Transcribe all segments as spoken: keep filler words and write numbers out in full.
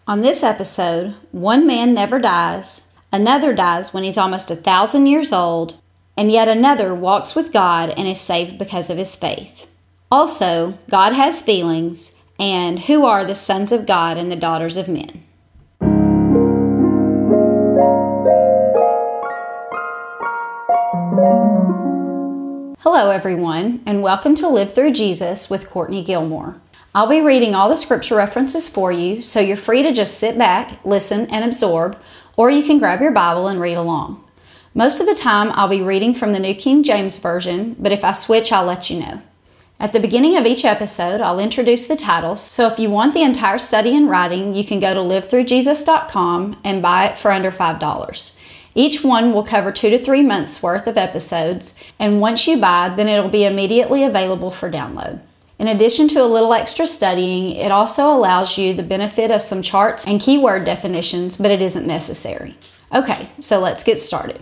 On this episode, one man never dies, another dies when he's almost a thousand years old, and yet another walks with God and is saved because of his faith. Also, God has feelings, and who are the sons of God and the daughters of men? Hello everyone, and welcome to Live Through Jesus with Courtney Gilmore. I'll be reading all the scripture references for you, so you're free to just sit back, listen, and absorb, or you can grab your Bible and read along. Most of the time, I'll be reading from the New King James Version, but if I switch, I'll let you know. At the beginning of each episode, I'll introduce the titles, so if you want the entire study in writing, you can go to live through jesus dot com and buy it for under five dollars. Each one will cover two to three months worth of episodes, and once you buy, then it'll be immediately available for download. In addition to a little extra studying, it also allows you the benefit of some charts and keyword definitions, but it isn't necessary. Okay, so let's get started.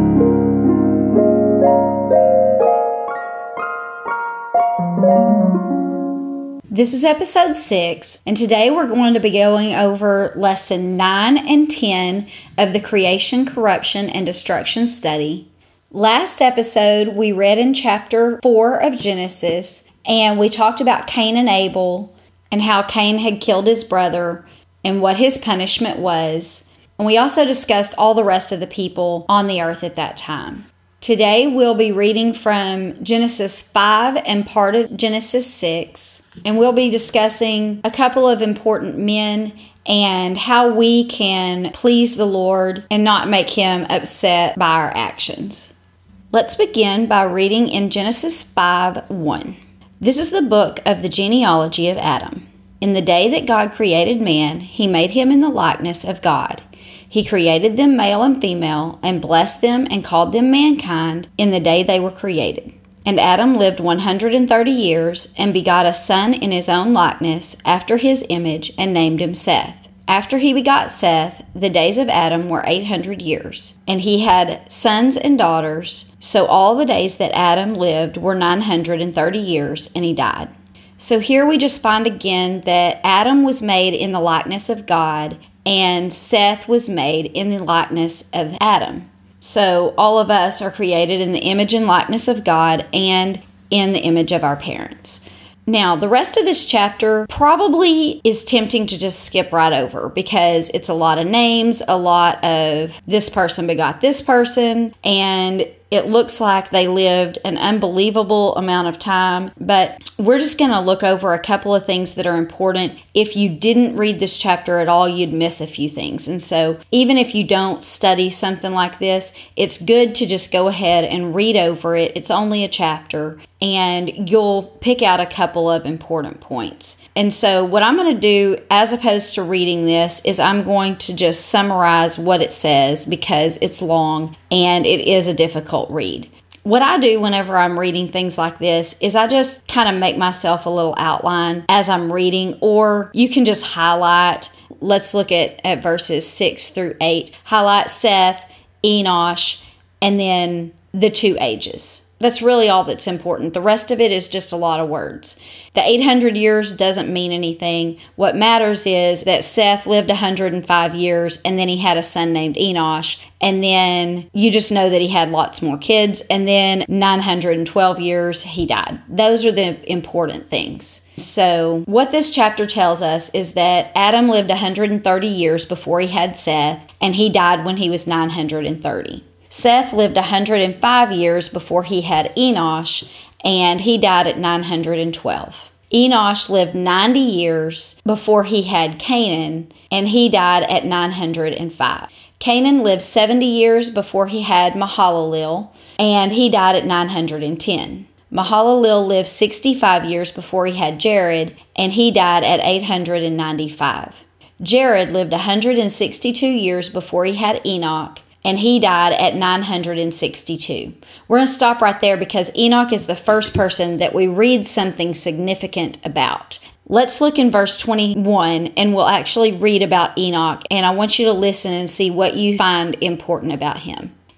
This is episode six, and today we're going to be going over lesson nine and ten of the Creation, Corruption, and Destruction study. Last episode, we read in chapter four of Genesis, and we talked about Cain and Abel and how Cain had killed his brother and what his punishment was. And we also discussed all the rest of the people on the earth at that time. Today we'll be reading from Genesis five and part of Genesis six. And we'll be discussing a couple of important men and how we can please the Lord and not make him upset by our actions. Let's begin by reading in Genesis five one. This is the book of the genealogy of Adam. In the day that God created man, he made him in the likeness of God. He created them male and female, and blessed them and called them mankind in the day they were created. And Adam lived one hundred thirty years, and begot a son in his own likeness, after his image, and named him Seth. After he begot Seth, the days of Adam were eight hundred years, and he had sons and daughters. So all the days that Adam lived were nine hundred thirty years, and he died. So here we just find again that Adam was made in the likeness of God, and Seth was made in the likeness of Adam. So all of us are created in the image and likeness of God and in the image of our parents. Now, the rest of this chapter probably is tempting to just skip right over because it's a lot of names, a lot of this person begot this person, and it looks like they lived an unbelievable amount of time, but we're just going to look over a couple of things that are important. If you didn't read this chapter at all, you'd miss a few things. And so even if you don't study something like this, it's good to just go ahead and read over it. It's only a chapter, and you'll pick out a couple of important points. And so what I'm going to do, as opposed to reading this, is I'm going to just summarize what it says because it's long and it is a difficult read. What I do whenever I'm reading things like this is I just kind of make myself a little outline as I'm reading, or you can just highlight. Let's look at, at verses six through eight. Highlight Seth, Enosh, and then the two ages. That's really all that's important. The rest of it is just a lot of words. The eight hundred years doesn't mean anything. What matters is that Seth lived one hundred five years, and then he had a son named Enosh, and then you just know that he had lots more kids, and then nine hundred twelve years he died. Those are the important things. So what this chapter tells us is that Adam lived one hundred thirty years before he had Seth, and he died when he was nine hundred thirty. Seth lived one hundred five years before he had Enosh, and he died at nine hundred twelve. Enosh lived ninety years before he had Canaan, and he died at nine hundred five. Canaan lived seventy years before he had Mahalalel, and he died at nine hundred ten. Mahalalel lived sixty-five years before he had Jared, and he died at eight hundred ninety-five. Jared lived one hundred sixty-two years before he had Enoch, and he died at nine hundred sixty-two. We're going to stop right there because Enoch is the first person that we read something significant about. Let's look in verse twenty-one, and we'll actually read about Enoch, and I want you to listen and see what you find important about him.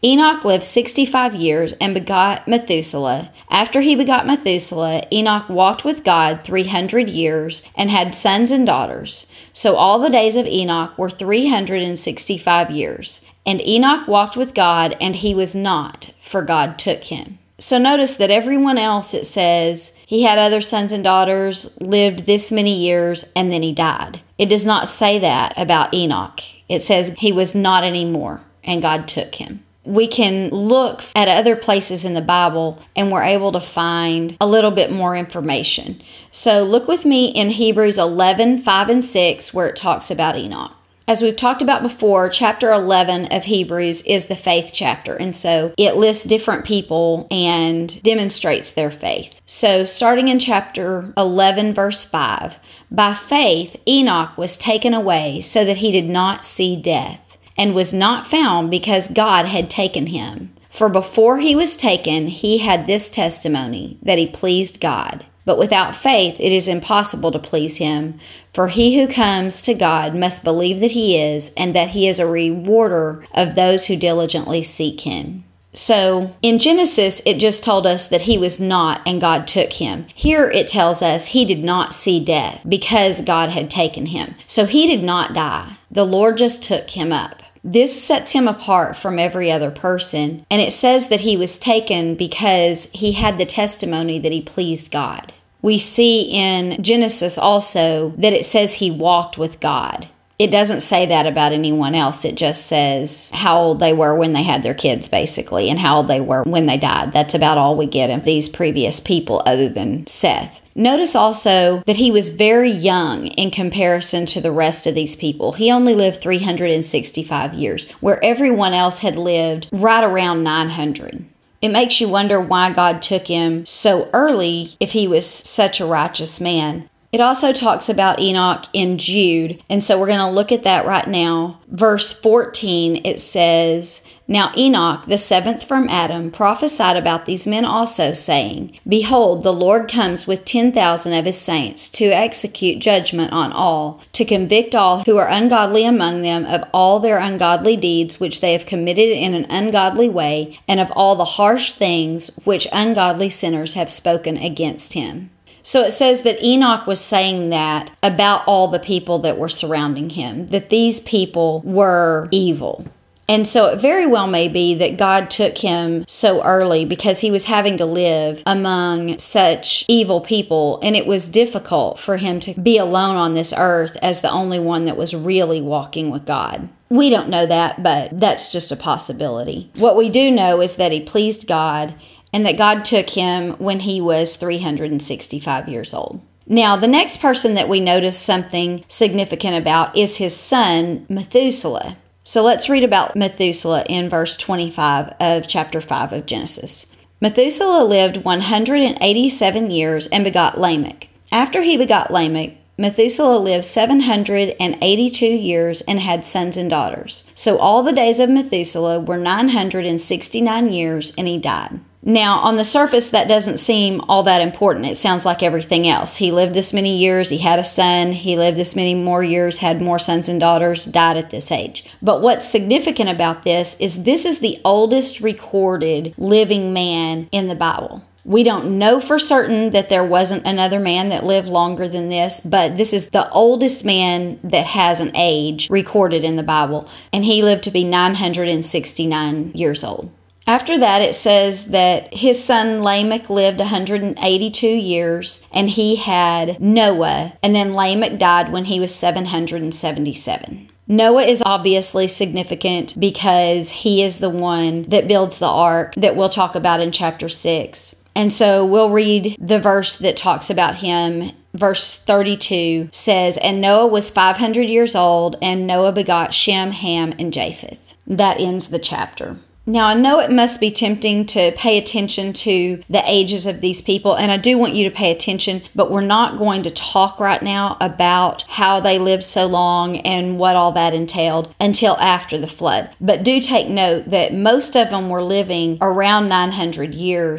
Enoch lived sixty-five years and begot Methuselah. After he begot Methuselah, Enoch walked with God three hundred years and had sons and daughters. So all the days of Enoch were three hundred sixty-five years. And Enoch walked with God, and he was not, for God took him. So notice that everyone else, it says, he had other sons and daughters, lived this many years, and then he died. It does not say that about Enoch. It says he was not anymore, and God took him. We can look at other places in the Bible and we're able to find a little bit more information. So look with me in Hebrews eleven, five and six, where it talks about Enoch. As we've talked about before, chapter eleven of Hebrews is the faith chapter, and so it lists different people and demonstrates their faith. So starting in chapter eleven, verse five, by faith Enoch was taken away so that he did not see death, and was not found because God had taken him. For before he was taken, he had this testimony, that he pleased God. But without faith it is impossible to please him. For he who comes to God must believe that he is, and that he is a rewarder of those who diligently seek him. So in Genesis, it just told us that he was not, and God took him. Here it tells us he did not see death because God had taken him. So he did not die. The Lord just took him up. This sets him apart from every other person, and it says that he was taken because he had the testimony that he pleased God. We see in Genesis also that it says he walked with God. It doesn't say that about anyone else. It just says how old they were when they had their kids, basically, and how old they were when they died. That's about all we get of these previous people other than Seth. Notice also that he was very young in comparison to the rest of these people. He only lived three hundred sixty-five years, where everyone else had lived right around nine hundred. It makes you wonder why God took him so early if he was such a righteous man. It also talks about Enoch in Jude, and so we're going to look at that right now. Verse fourteen, it says, Now Enoch, the seventh from Adam, prophesied about these men also, saying, Behold, the Lord comes with ten thousand of his saints to execute judgment on all, to convict all who are ungodly among them of all their ungodly deeds which they have committed in an ungodly way, and of all the harsh things which ungodly sinners have spoken against him. So it says that Enoch was saying that about all the people that were surrounding him, that these people were evil. And so it very well may be that God took him so early because he was having to live among such evil people, and it was difficult for him to be alone on this earth as the only one that was really walking with God. We don't know that, but that's just a possibility. What we do know is that he pleased God, and that God took him when he was three hundred sixty-five years old. Now, the next person that we notice something significant about is his son, Methuselah. So let's read about Methuselah in verse twenty-five of chapter five of Genesis. Methuselah lived one hundred eighty-seven years and begot Lamech. After he begot Lamech, Methuselah lived seven hundred eighty-two years and had sons and daughters. So all the days of Methuselah were nine hundred sixty-nine years, and he died. Now, on the surface, that doesn't seem all that important. It sounds like everything else. He lived this many years, he had a son, he lived this many more years, had more sons and daughters, died at this age. But what's significant about this is this is the oldest recorded living man in the Bible. We don't know for certain that there wasn't another man that lived longer than this, but this is the oldest man that has an age recorded in the Bible, and he lived to be nine hundred sixty-nine years old. After that, it says that his son Lamech lived one hundred eighty-two years, and he had Noah, and then Lamech died when he was seven hundred seventy-seven. Noah is obviously significant because he is the one that builds the ark that we'll talk about in chapter six. And so we'll read the verse that talks about him. Verse thirty-two says, And Noah was five hundred years old, and Noah begot Shem, Ham, and Japheth. That ends the chapter. Now, I know it must be tempting to pay attention to the ages of these people, and I do want you to pay attention, but we're not going to talk right now about how they lived so long and what all that entailed until after the flood. But do take note that most of them were living around nine hundred years.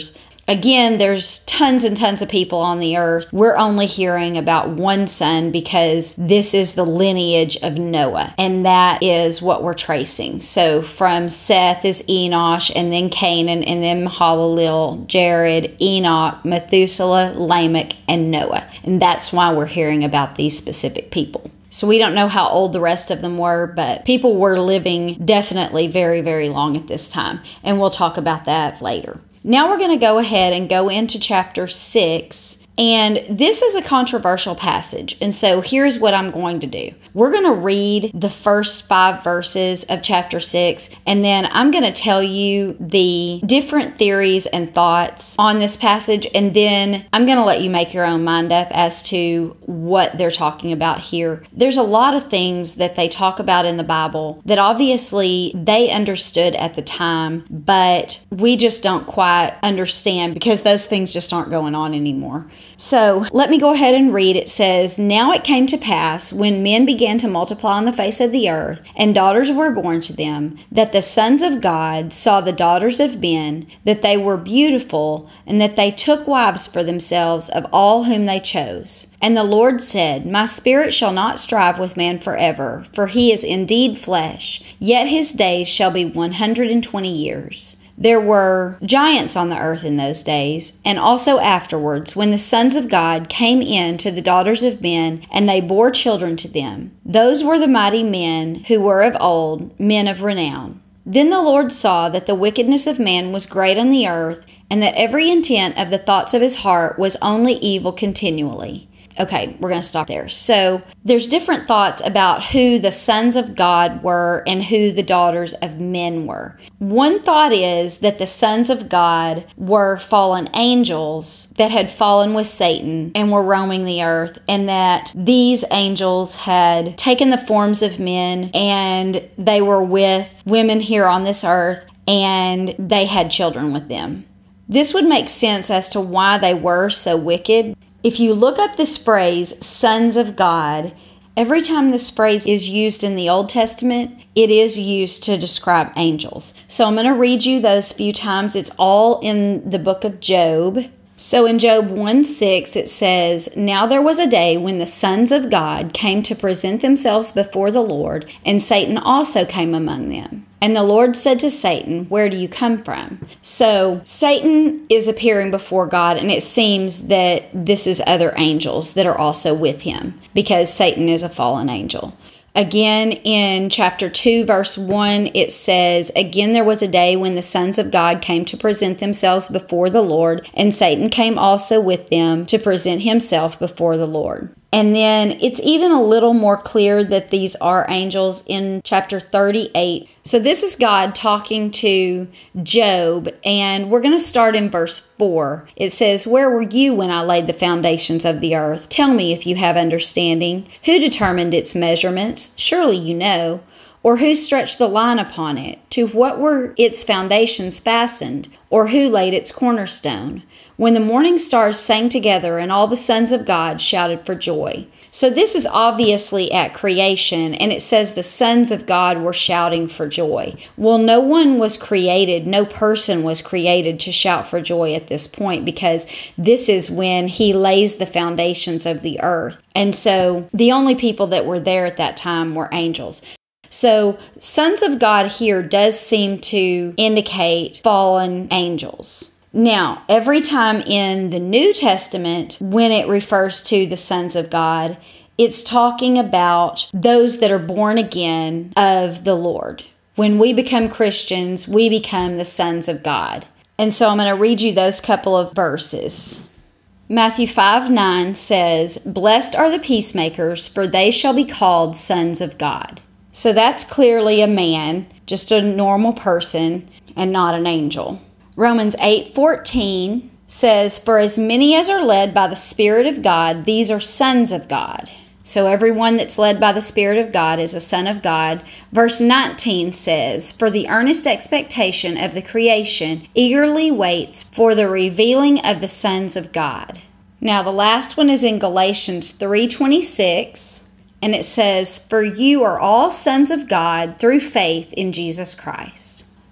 Again, there's tons and tons of people on the earth. We're only hearing about one son because this is the lineage of Noah, and that is what we're tracing. So from Seth is Enosh, and then Canaan, and then Mahalalel, Jared, Enoch, Methuselah, Lamech, and Noah. And that's why we're hearing about these specific people. So we don't know how old the rest of them were, but people were living definitely very, very long at this time. And we'll talk about that later. Now we're going to go ahead and go into chapter six. And this is a controversial passage. And so here's what I'm going to do. We're going to read the first five verses of chapter six, and then I'm going to tell you the different theories and thoughts on this passage, and then I'm going to let you make your own mind up as to what they're talking about here. There's a lot of things that they talk about in the Bible that obviously they understood at the time, but we just don't quite understand because those things just aren't going on anymore. So let me go ahead and read. It says, "Now it came to pass, when men began to multiply on the face of the earth, and daughters were born to them, that the sons of God saw the daughters of men, that they were beautiful, and that they took wives for themselves of all whom they chose. And the Lord said, My spirit shall not strive with man forever, for he is indeed flesh, yet his days shall be one hundred and twenty years. There were giants on the earth in those days, and also afterwards, when the sons of God came in to the daughters of men, and they bore children to them. Those were the mighty men who were of old, men of renown. Then the Lord saw that the wickedness of man was great on the earth, and that every intent of the thoughts of his heart was only evil continually." Okay, we're going to stop there. So there's different thoughts about who the sons of God were and who the daughters of men were. One thought is that the sons of God were fallen angels that had fallen with Satan and were roaming the earth, and that these angels had taken the forms of men and they were with women here on this earth, and they had children with them. This would make sense as to why they were so wicked. If you look up this phrase, sons of God, every time this phrase is used in the Old Testament, it is used to describe angels. So I'm going to read you those few times. It's all in the book of Job. So in Job one six, it says, "Now there was a day when the sons of God came to present themselves before the Lord, and Satan also came among them. And the Lord said to Satan, Where do you come from?" So Satan is appearing before God, and it seems that this is other angels that are also with him, because Satan is a fallen angel. Again, in chapter two, verse one, it says, "Again there was a day when the sons of God came to present themselves before the Lord, and Satan came also with them to present himself before the Lord." And then it's even a little more clear that these are angels in chapter thirty-eight. So this is God talking to Job, and we're going to start in verse four. It says, "Where were you when I laid the foundations of the earth? Tell me if you have understanding. Who determined its measurements? Surely you know. Or who stretched the line upon it? To what were its foundations fastened? Or who laid its cornerstone? When the morning stars sang together and all the sons of God shouted for joy." So this is obviously at creation, and it says the sons of God were shouting for joy. Well, no one was created, no person was created to shout for joy at this point, because this is when he lays the foundations of the earth. And so the only people that were there at that time were angels. So sons of God here does seem to indicate fallen angels. Now, every time in the New Testament, when it refers to the sons of God, it's talking about those that are born again of the Lord. When we become Christians, we become the sons of God. And so I'm going to read you those couple of verses. Matthew five nine says, "Blessed are the peacemakers, for they shall be called sons of God." So that's clearly a man, just a normal person, and not an angel. Romans eight fourteen says, "For as many as are led by the Spirit of God, these are sons of God." So everyone that's led by the Spirit of God is a son of God. Verse nineteen says, "For the earnest expectation of the creation eagerly waits for the revealing of the sons of God." Now the last one is in Galatians three twenty-six, and it says, "For you are all sons of God through faith in Jesus Christ."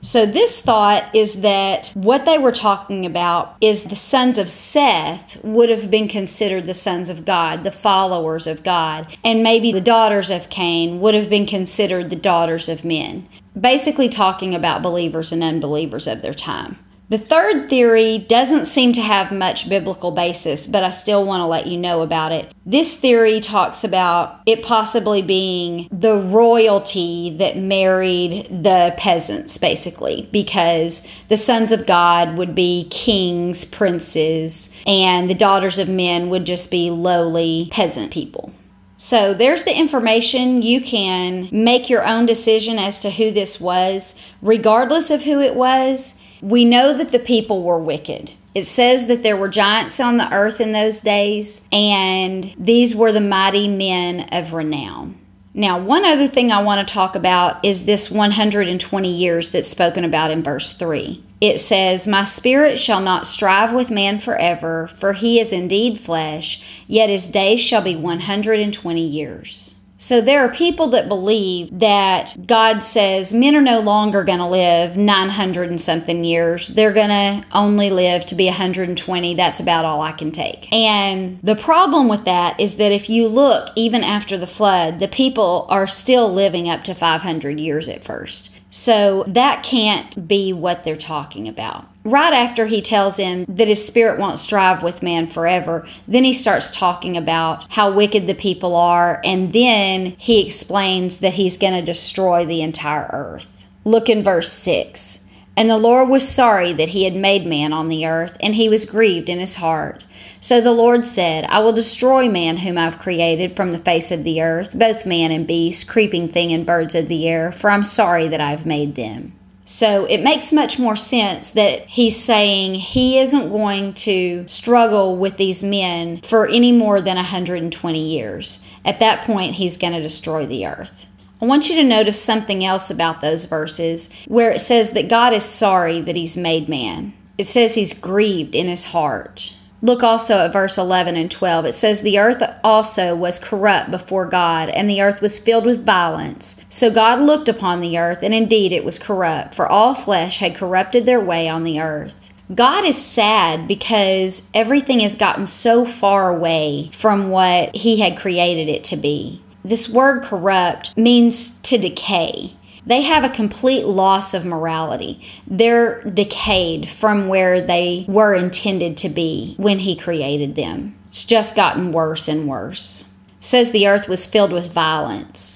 So this thought is that what they were talking about is the sons of Seth would have been considered the sons of God, the followers of God, and maybe the daughters of Cain would have been considered the daughters of men. Basically talking about believers and unbelievers of their time. The third theory doesn't seem to have much biblical basis, but I still want to let you know about it. This theory talks about it possibly being the royalty that married the peasants, basically, because the sons of God would be kings, princes, and the daughters of men would just be lowly peasant people. So there's the information. You can make your own decision as to who this was, regardless of who it was. We know that the people were wicked. It says that there were giants on the earth in those days, and these were the mighty men of renown. Now, one other thing I want to talk about is this one hundred twenty years that's spoken about in verse three. It says, "My spirit shall not strive with man forever, for he is indeed flesh, yet his days shall be one hundred twenty years." So there are people that believe that God says men are no longer going to live nine hundred and something years. They're going to only live to be one hundred twenty. That's about all I can take. And the problem with that is that if you look, even after the flood, the people are still living up to five hundred years at first. So that can't be what they're talking about. Right after he tells him that his spirit won't strive with man forever, then he starts talking about how wicked the people are, and then he explains that he's going to destroy the entire earth. Look in verse six. "And the Lord was sorry that he had made man on the earth, and he was grieved in his heart. So the Lord said, I will destroy man whom I've created from the face of the earth, both man and beast, creeping thing and birds of the air, for I'm sorry that I've made them." So it makes much more sense that he's saying he isn't going to struggle with these men for any more than one hundred twenty years. At that point, he's going to destroy the earth. I want you to notice something else about those verses where it says that God is sorry that he's made man. It says he's grieved in his heart. Look also at verse eleven and twelve. It says, "The earth also was corrupt before God, and the earth was filled with violence. So God looked upon the earth, and indeed it was corrupt, for all flesh had corrupted their way on the earth." God is sad because everything has gotten so far away from what he had created it to be. This word corrupt means to decay. They have a complete loss of morality. They're decayed from where they were intended to be when he created them. It's just gotten worse and worse. It says the earth was filled with violence.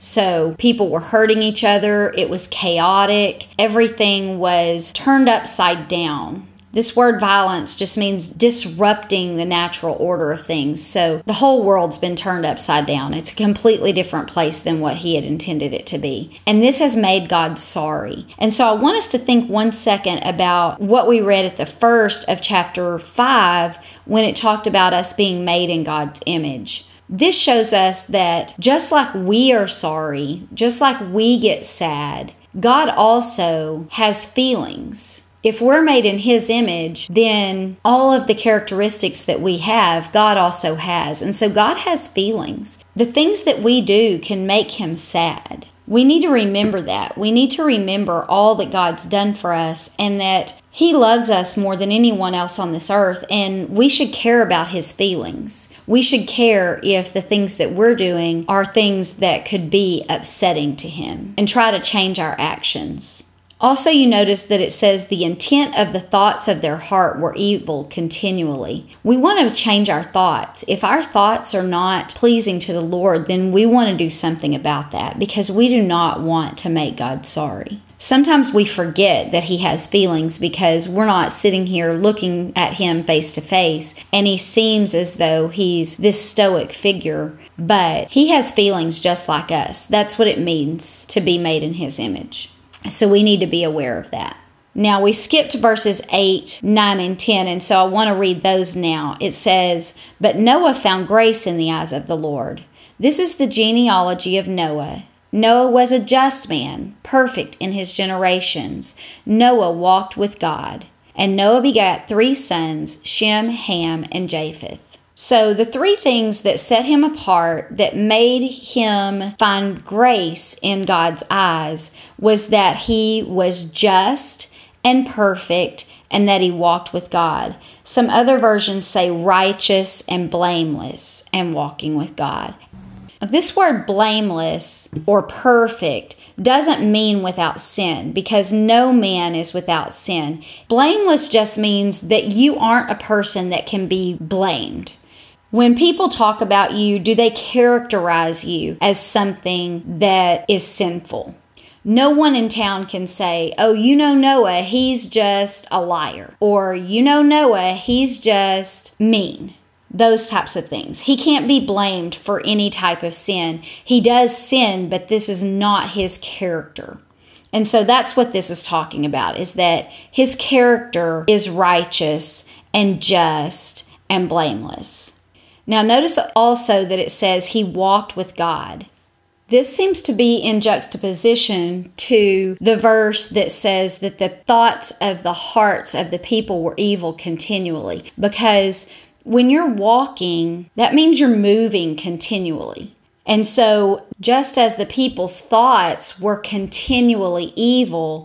So people were hurting each other. It was chaotic. Everything was turned upside down. This word violence just means disrupting the natural order of things. So the whole world's been turned upside down. It's a completely different place than what he had intended it to be. And this has made God sorry. And so I want us to think one second about what we read at the first of chapter five when it talked about us being made in God's image. This shows us that just like we are sorry, just like we get sad, God also has feelings. If we're made in his image, then all of the characteristics that we have, God also has. And so God has feelings. The things that we do can make him sad. We need to remember that. We need to remember all that God's done for us and that he loves us more than anyone else on this earth, and we should care about his feelings. We should care if the things that we're doing are things that could be upsetting to him and try to change our actions. Also, you notice that it says the intent of the thoughts of their heart were evil continually. We want to change our thoughts. If our thoughts are not pleasing to the Lord, then we want to do something about that because we do not want to make God sorry. Sometimes we forget that he has feelings because we're not sitting here looking at him face to face, and he seems as though he's this stoic figure, but he has feelings just like us. That's what it means to be made in his image. So we need to be aware of that. Now we skipped verses eight, nine, and ten, and so I want to read those now. It says, "But Noah found grace in the eyes of the Lord." This is the genealogy of Noah. Noah was a just man, perfect in his generations. Noah walked with God. And Noah begat three sons, Shem, Ham, and Japheth. So the three things that set him apart, that made him find grace in God's eyes, was that he was just and perfect and that he walked with God. Some other versions say righteous and blameless and walking with God. This word blameless or perfect doesn't mean without sin, because no man is without sin. Blameless just means that you aren't a person that can be blamed. When people talk about you, do they characterize you as something that is sinful? No one in town can say, oh, you know Noah, he's just a liar. Or, you know Noah, he's just mean. Those types of things. He can't be blamed for any type of sin. He does sin, but this is not his character. And so that's what this is talking about, is that his character is righteous and just and blameless. Now notice also that it says he walked with God. This seems to be in juxtaposition to the verse that says that the thoughts of the hearts of the people were evil continually, because when you're walking, that means you're moving continually. And so just as the people's thoughts were continually evil,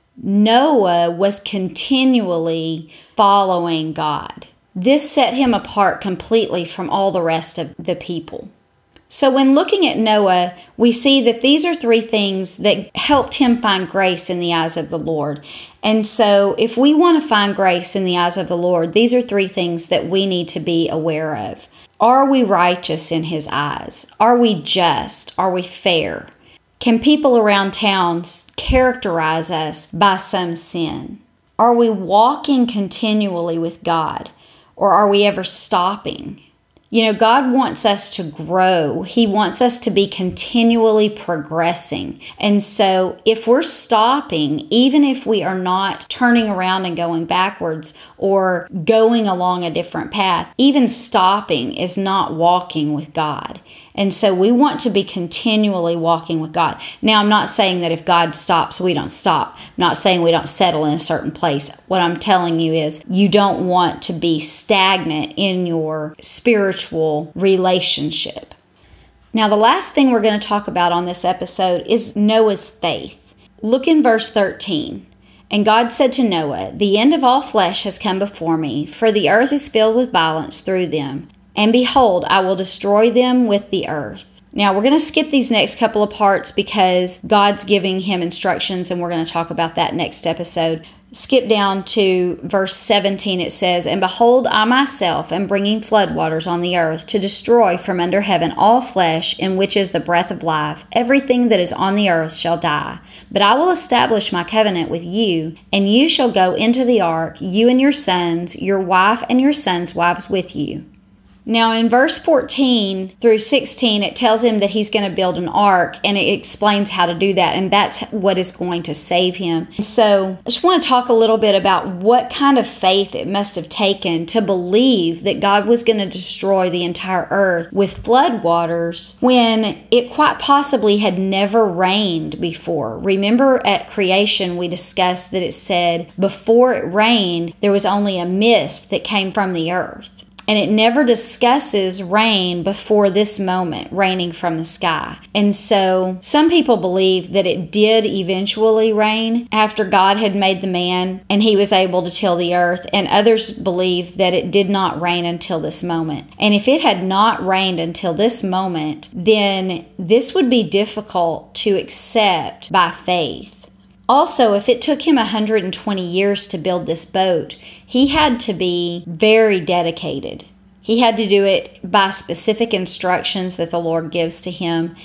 Noah was continually following God. This set him apart completely from all the rest of the people. So when looking at Noah, we see that these are three things that helped him find grace in the eyes of the Lord. And so if we want to find grace in the eyes of the Lord, these are three things that we need to be aware of. Are we righteous in his eyes? Are we just? Are we fair? Can people around town characterize us by some sin? Are we walking continually with God? Or are we ever stopping? You know, God wants us to grow. He wants us to be continually progressing. And so if we're stopping, even if we are not turning around and going backwards or going along a different path, even stopping is not walking with God. And so we want to be continually walking with God. Now, I'm not saying that if God stops, we don't stop. I'm not saying we don't settle in a certain place. What I'm telling you is you don't want to be stagnant in your spiritual relationship. Now, the last thing we're going to talk about on this episode is Noah's faith. Look in verse thirteen. And God said to Noah, the end of all flesh has come before me, for the earth is filled with violence through them. And behold, I will destroy them with the earth. Now, we're going to skip these next couple of parts because God's giving him instructions, and we're going to talk about that next episode. Skip down to verse seventeen. It says, and behold, I myself am bringing floodwaters on the earth to destroy from under heaven all flesh in which is the breath of life. Everything that is on the earth shall die. But I will establish my covenant with you, and you shall go into the ark, you and your sons, your wife and your sons' wives with you. Now in verse fourteen through sixteen, it tells him that he's going to build an ark, and it explains how to do that, and that's what is going to save him. So I just want to talk a little bit about what kind of faith it must have taken to believe that God was going to destroy the entire earth with flood waters when it quite possibly had never rained before. Remember at creation we discussed that it said before it rained there was only a mist that came from the earth. And it never discusses rain before this moment, raining from the sky. And so some people believe that it did eventually rain after God had made the man and he was able to till the earth. And others believe that it did not rain until this moment. And if it had not rained until this moment, then this would be difficult to accept by faith. Also, if it took him one hundred twenty years to build this boat, he had to be very dedicated. He had to do it by specific instructions that the Lord gives to him.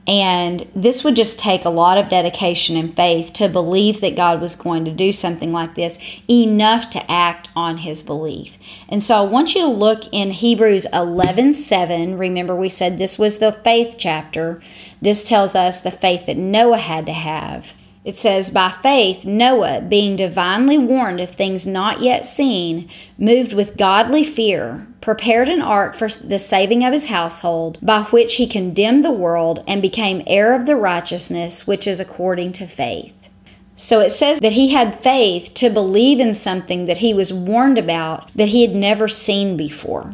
And this would just take a lot of dedication and faith to believe that God was going to do something like this, enough to act on his belief. And so I want you to look in Hebrews eleven seven. Remember, we said this was the faith chapter. This tells us the faith that Noah had to have. It says, by faith, Noah, being divinely warned of things not yet seen, moved with godly fear, prepared an ark for the saving of his household, by which he condemned the world and became heir of the righteousness which is according to faith. So it says that he had faith to believe in something that he was warned about that he had never seen before.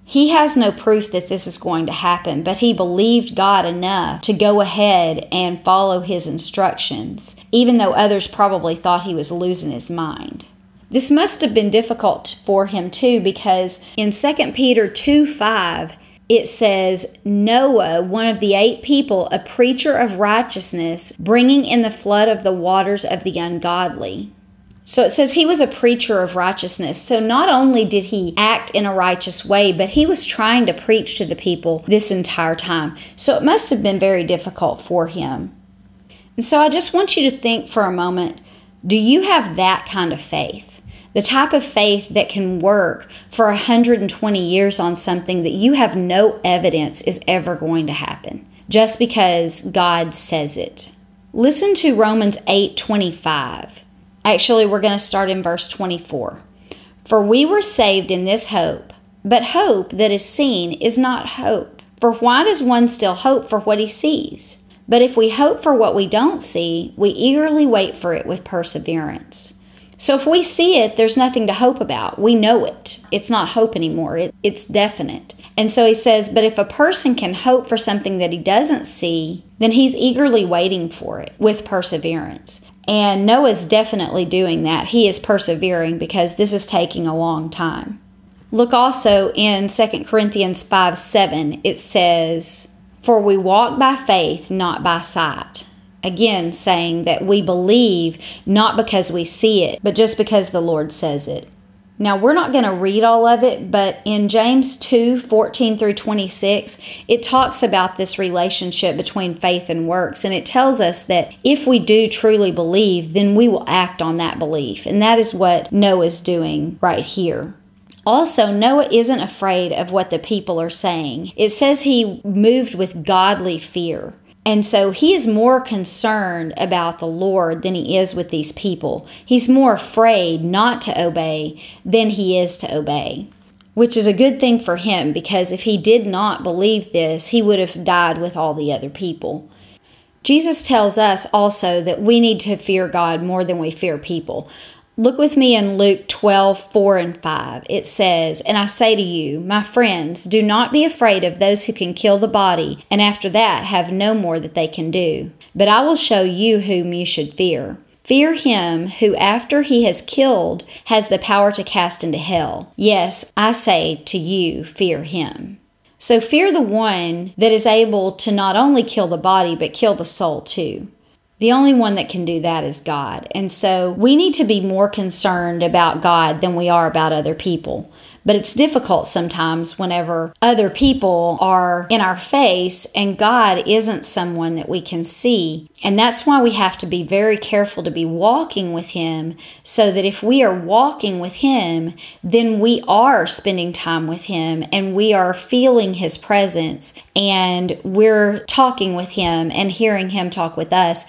He has no proof that this is going to happen, but he believed God enough to go ahead and follow his instructions, even though others probably thought he was losing his mind. This must have been difficult for him too, because in Second Peter two five, it says, Noah, one of the eight people, a preacher of righteousness, bringing in the flood of the waters of the ungodly. So it says he was a preacher of righteousness. So not only did he act in a righteous way, but he was trying to preach to the people this entire time. So it must have been very difficult for him. And so I just want you to think for a moment, do you have that kind of faith? The type of faith that can work for one hundred twenty years on something that you have no evidence is ever going to happen, just because God says it. Listen to Romans eight twenty-five. Actually, we're going to start in verse twenty-four. For we were saved in this hope, but hope that is seen is not hope. For why does one still hope for what he sees? But if we hope for what we don't see, we eagerly wait for it with perseverance. So if we see it, there's nothing to hope about. We know it. It's not hope anymore. It, it's definite. And so he says, but if a person can hope for something that he doesn't see, then he's eagerly waiting for it with perseverance. And Noah's definitely doing that. He is persevering because this is taking a long time. Look also in Second Corinthians five seven. It says, for we walk by faith, not by sight. Again, saying that we believe not because we see it, but just because the Lord says it. Now, we're not going to read all of it, but in James two fourteen through twenty-six, it talks about this relationship between faith and works, and it tells us that if we do truly believe, then we will act on that belief, and that is what Noah's doing right here. Also, Noah isn't afraid of what the people are saying. It says he moved with godly fear. And so he is more concerned about the Lord than he is with these people. He's more afraid not to obey than he is to obey, which is a good thing for him, because if he did not believe this, he would have died with all the other people. Jesus tells us also that we need to fear God more than we fear people. Look with me in Luke twelve four and five. It says, and I say to you, my friends, do not be afraid of those who can kill the body, and after that have no more that they can do. But I will show you whom you should fear. Fear him who, after he has killed, has the power to cast into hell. Yes, I say to you, fear him. So fear the one that is able to not only kill the body, but kill the soul too. The only one that can do that is God. And so we need to be more concerned about God than we are about other people. But it's difficult sometimes whenever other people are in our face and God isn't someone that we can see. And that's why we have to be very careful to be walking with Him, so that if we are walking with Him, then we are spending time with Him and we are feeling His presence and we're talking with Him and hearing Him talk with us.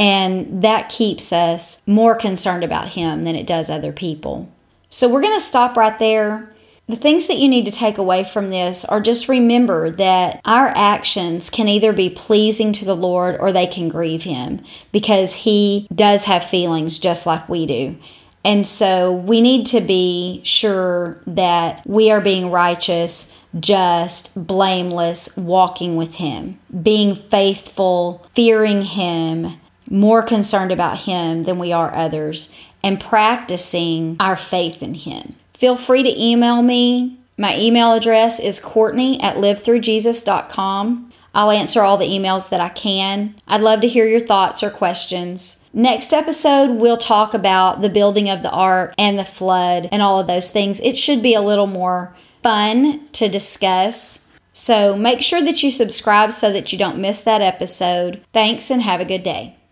And that keeps us more concerned about Him than it does other people. So we're going to stop right there. The things that you need to take away from this are just remember that our actions can either be pleasing to the Lord or they can grieve Him, because He does have feelings just like we do. And so we need to be sure that we are being righteous, just, blameless, walking with Him, being faithful, fearing Him, more concerned about Him than we are others, and practicing our faith in Him. Feel free to email me. My email address is Courtney at live through jesus dot com. I'll answer all the emails that I can. I'd love to hear your thoughts or questions. Next episode, we'll talk about the building of the ark and the flood and all of those things. It should be a little more fun to discuss. So make sure that you subscribe so that you don't miss that episode. Thanks and have a good day.